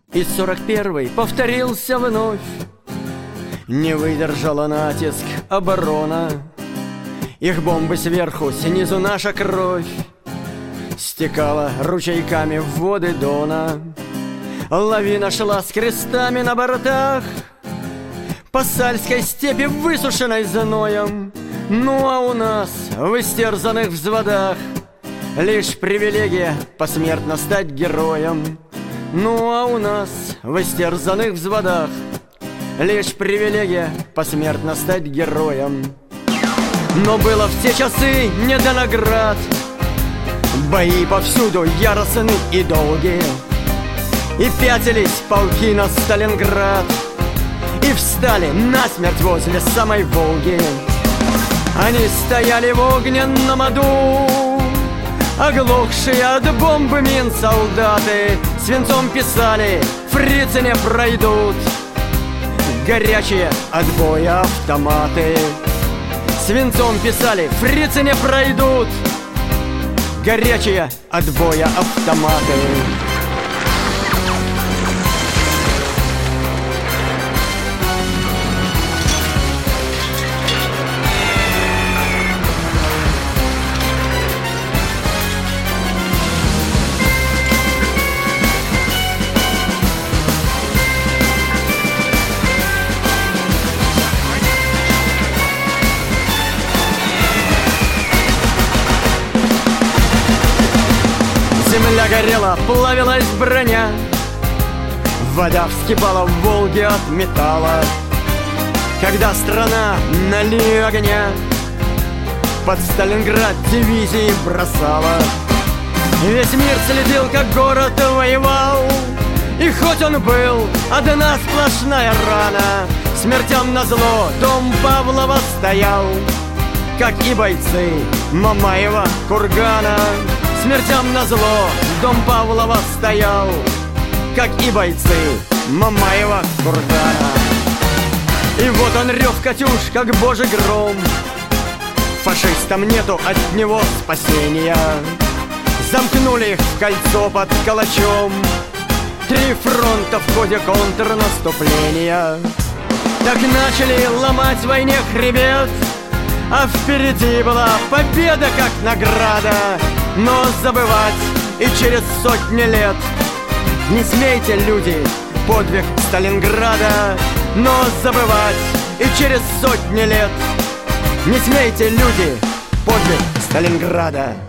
И 41-й повторился вновь. Не выдержала натиск оборона. Их бомбы сверху, снизу наша кровь стекала ручейками в воды Дона. Лавина шла с крестами на бортах по Сальской степи, высушенной зноем. Ну а у нас в истерзанных взводах лишь привилегия посмертно стать героем. Ну а у нас в истерзанных взводах лишь привилегия посмертно стать героем. Но было в те часы не до наград. Бои повсюду яростны и долгие, и пятились полки на Сталинград, и встали насмерть возле самой Волги. Они стояли в огненном аду, оглохшие от бомбы мин солдаты. Свинцом писали: фрицы не пройдут. Горячие от боя автоматы. Свинцом писали: фрицы не пройдут. Горячие от боя автоматы. Земля горела, плавилась броня, вода вскипала в Волге от металла. Когда страна на линию огня под Сталинград дивизии бросала, весь мир следил, как город воевал. И хоть он был одна сплошная рана, смертям назло дом Павлова стоял, как и бойцы Мамаева кургана. Смертям назло дом Павлова стоял, как и бойцы Мамаева кургана. И вот он рев катюш, как божий гром. Фашистам нету от него спасения. Замкнули их в кольцо под Калачом. 3 фронта в ходе контрнаступления. Так начали ломать в войне хребет, а впереди была победа как награда. Но забывать и через сотни лет не смейте, люди, подвиг Сталинграда. Но забывать и через сотни лет не смейте, люди, подвиг Сталинграда.